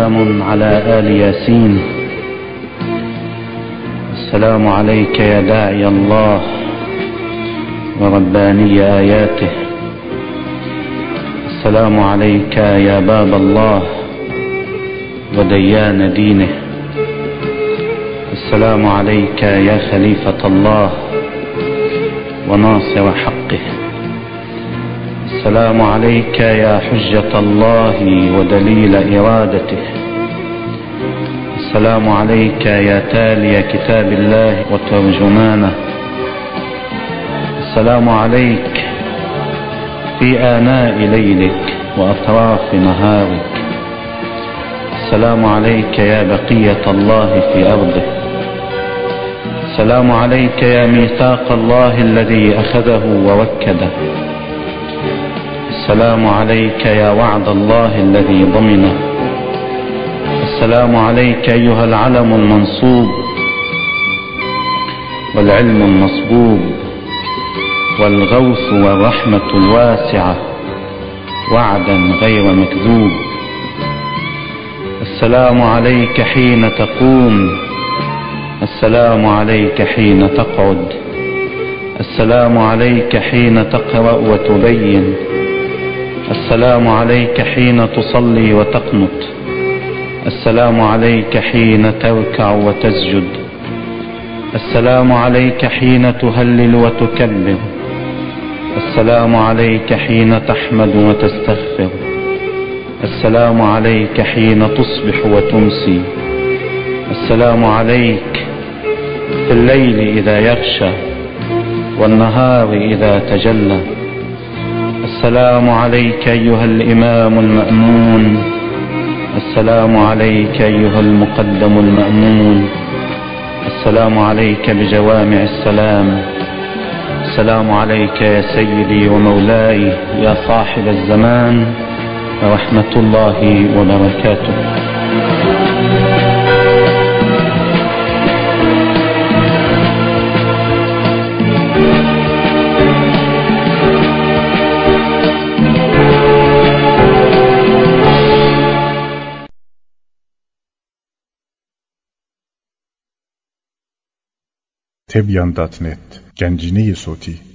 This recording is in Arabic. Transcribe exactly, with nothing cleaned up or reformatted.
وسلام على آل ياسين. السلام عليك يا داعي الله ورباني آياته. السلام عليك يا باب الله وديان دينه. السلام عليك يا خليفة الله وناصر حقه. السلام عليك يا حجة الله ودليل إرادته. السلام عليك يا تالي كتاب الله وترجمانه. السلام عليك في آناء ليلك وأطراف نهارك. السلام عليك يا بقية الله في أرضه. السلام عليك يا ميثاق الله الذي أخذه ووكده. السلام عليك يا وعد الله الذي ضمنه. السلام عليك أيها العلم المنصوب والعلم المصبوب والغوث والرحمة الواسعة وعدا غير مكذوب. السلام عليك حين تقوم. السلام عليك حين تقعد. السلام عليك حين تقرأ وتبين. السلام عليك حين تصلي وتقنط. السلام عليك حين تركع وتسجد. السلام عليك حين تهلل وتكبر. السلام عليك حين تحمد وتستغفر. السلام عليك حين تصبح وتمسي. السلام عليك في الليل إذا يغشى والنهار إذا تجلى. السلام عليك أيها الإمام المأمون. السلام عليك أيها المقدم المأمون. السلام عليك بجوامع السلام. السلام عليك يا سيدي ومولاي يا صاحب الزمان ورحمة الله وبركاته. تبيان دوت نت گنجینه صوتی